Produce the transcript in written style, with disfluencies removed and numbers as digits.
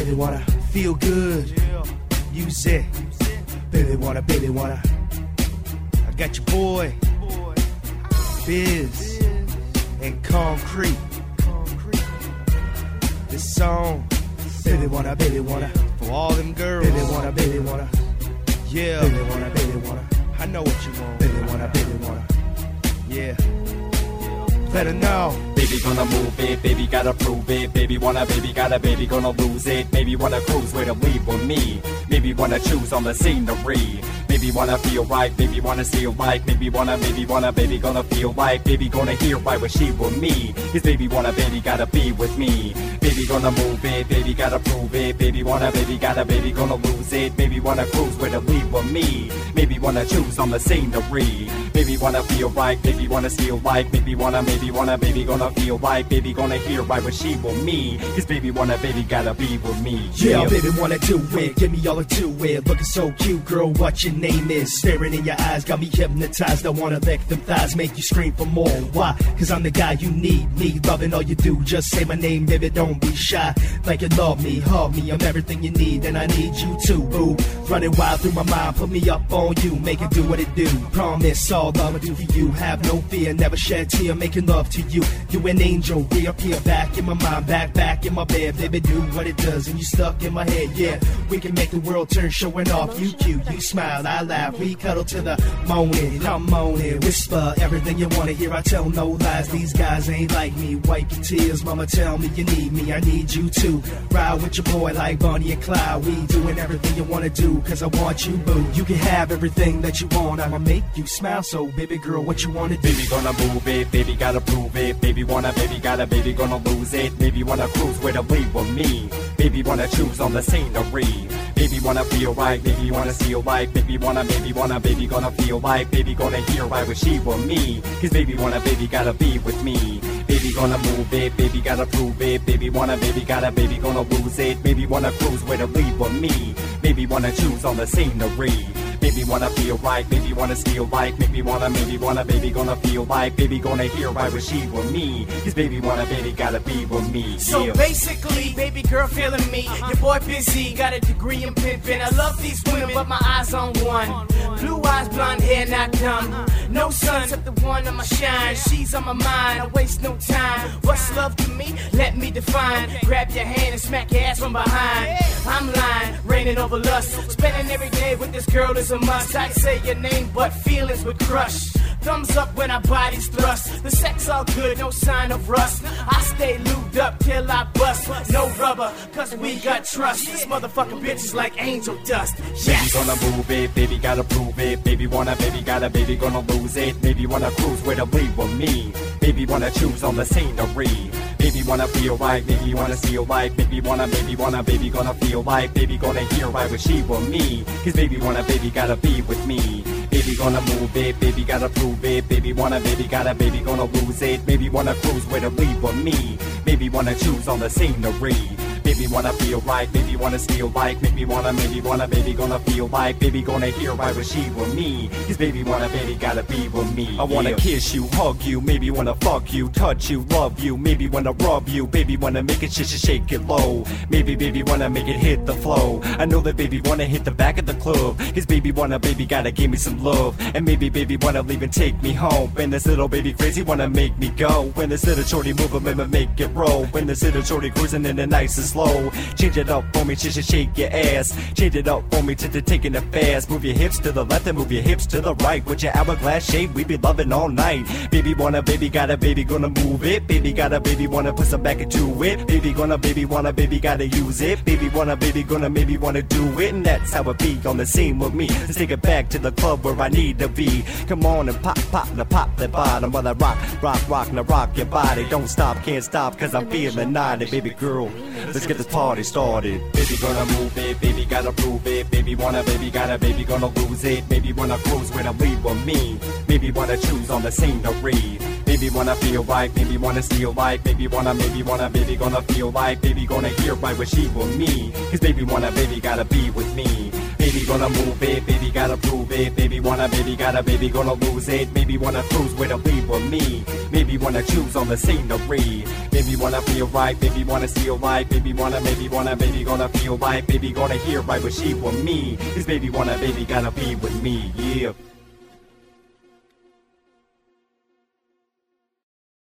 baby wanna feel good. Use it. Baby wanna. I got your boy, Biz, and Concrete. This song, baby wanna. For all them girls. Baby wanna. Yeah. Baby wanna. I know what you want. Baby wanna. Yeah. Better know. Baby gonna move it, baby gotta prove it. Baby wanna, baby gotta, baby gonna lose it. Maybe wanna cruise where to leave with me. Maybe wanna choose on the scenery. Maybe wanna feel right, maybe wanna steal like. Maybe wanna, baby gonna feel like. Baby gonna hear right when she with me. His baby wanna, baby gotta be with me. Baby gonna move it, baby gotta prove it. Baby wanna, baby gotta, baby gonna lose it. Maybe wanna cruise where to leave with me. Maybe wanna choose on the scenery. Maybe wanna feel right, maybe wanna steal like. Maybe wanna, baby gonna feel like. Baby gonna hear right when she with me. His baby wanna, baby gotta be with me. Yeah, baby wanna do it, give me all into it. Looking so cute, girl, what your name is? Staring in your eyes, got me hypnotized. I wanna lick them thighs, make you scream for more. Why? Cause I'm the guy you need, me loving all you do. Just say my name, baby, don't be shy. Like you love me, hug me, I'm everything you need, and I need you too, boo. Running wild through my mind, put me up on you, make it do what it do. Promise all I'ma do for you, have no fear, never shed tear, making love to you. You an angel, reappear back in my mind, back in my bed. Baby, do what it does, and you stuck in my head, yeah. We can make the world turn, showing off. You cute, you smile, I laugh, we cuddle to the morning. I'm on it, whisper everything you wanna hear. I tell no lies, these guys ain't like me. Wipe your tears, mama, tell me you need me. I need you too. Ride with your boy like Bonnie and Clyde. We doing everything you wanna do, cause I want you, boo. You can have everything that you want, I'ma make you smile. So, baby girl, what you wanna do? Baby gonna move it, baby gotta prove it. Baby wanna, baby gotta, baby gonna lose it. Baby wanna cruise where to leave with me. Baby wanna choose on the scenery. Baby wanna feel right, baby wanna steal like. Baby wanna, baby gonna feel like. Baby gonna hear right when she with me. Cause baby wanna, baby gotta be with me. Baby gonna move it, baby gotta prove it. Baby wanna, baby gotta, baby gonna lose it. Baby wanna cruise where to leave with me. Baby wanna choose on the scenery. Baby wanna feel right, baby wanna steal like. Baby wanna, baby gonna feel like. Baby gonna hear right when she with me. Cause baby wanna, baby gotta be with me. So yeah. basically, baby girl feeling me. Your boy busy, got a degree in pimping. I love these women, but my eyes on one. Blue eyes, blonde hair, not dumb. No sun except the one on my shine. She's on my mind, I waste no time. What's love to me? Let me define. Grab your hand and smack your ass from behind. I'm lying, raining over lust. Spending every day with this girl is a must. I'd say your name, but feelings would crush. Thumbs up when our bodies thrust. The sex all good, no sign of rust. I stay lubed up till I bust. No rubber, cause we got trust. This motherfucking bitch is like angel dust. Yes. Baby gonna move it, baby gotta prove it. Baby wanna, baby gotta, baby gonna lose it. Baby wanna cruise where to leave with me. Baby wanna choose on the scenery. Baby wanna feel right, baby wanna steal like. Baby wanna, baby gonna feel like. Baby gonna hear right when she with me. Cause baby wanna, baby gotta be with me. Baby gonna move it, baby gotta prove it. Baby wanna, baby gotta, baby gonna lose it. Baby wanna cruise where to leave with me. Baby wanna choose on the scenery. Baby wanna feel right, baby wanna steal like. Baby wanna, baby gonna feel like. Baby gonna hear right when she with me. Cause baby wanna, baby gotta be with me. I wanna kiss you, hug you, maybe wanna fuck you, touch you, love you, maybe wanna rub you. Baby wanna make it shake it low. Maybe baby wanna make it hit the flow. I know that baby wanna hit the back of the club. Cause baby wanna, baby gotta give me some love. And maybe baby wanna leave and take me home. When this little baby crazy wanna make me go. When this little shorty move a make it roll. When this little shorty cruising in the nice and slow. Change it up for me, shake your ass. Change it up for me to taking it fast. Move your hips to the left and move your hips to the right. With your hourglass shape, we be loving all night. Baby wanna, baby gotta, baby gonna move it. Baby gotta, baby wanna put some back into it. Baby gonna, baby wanna, baby gotta use it. Baby wanna, baby gonna, maybe wanna do it. And that's how it be on the scene with me. Let's take it back to the club where I need to be. Come on and pop that bottom. While I rock, now rock your body. Don't stop, can't stop, cause I'm feeling naughty. Baby girl, let's get this party started. Baby gonna move it, baby gotta prove it. Baby wanna, baby gotta, baby gonna lose it. Baby wanna cruise when I leave with me. Baby wanna choose on the scenery. Baby wanna feel right, baby wanna steal like. Baby wanna, baby gonna feel like. Baby gonna hear right when she with me. Cause baby wanna, baby gotta be with me. Baby gonna move it, baby gotta prove it. Baby wanna, baby gotta, baby gonna lose it. Maybe wanna cruise with a be with me. Maybe wanna choose on the scenery. Maybe wanna feel right, baby wanna feel right. Baby wanna, baby gonna feel right. Baby gonna hear right when she with me. Cause baby wanna, baby gotta be with me, yeah.